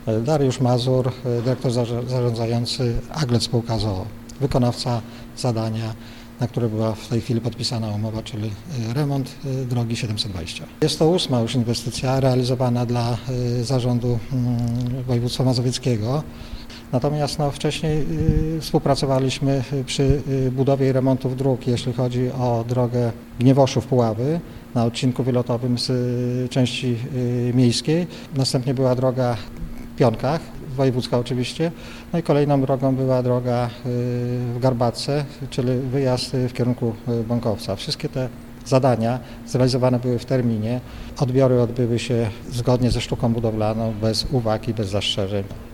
Dariusz Mazur, dyrektor zarządzający Aglet Spółka z o.o., wykonawca zadania, na które była w tej chwili podpisana umowa, czyli remont drogi 720. Jest to 8. już inwestycja realizowana dla zarządu województwa mazowieckiego. Natomiast wcześniej współpracowaliśmy przy budowie i remontów dróg, jeśli chodzi o drogę Gniewoszów-Puławy na odcinku wylotowym z części miejskiej. Następnie była droga w Pionkach, wojewódzka oczywiście. No i kolejną drogą była droga w Garbatce, czyli wyjazd w kierunku Bąkowca. Wszystkie te zadania zrealizowane były w terminie. Odbiory odbyły się zgodnie ze sztuką budowlaną, bez uwag i bez zastrzeżeń.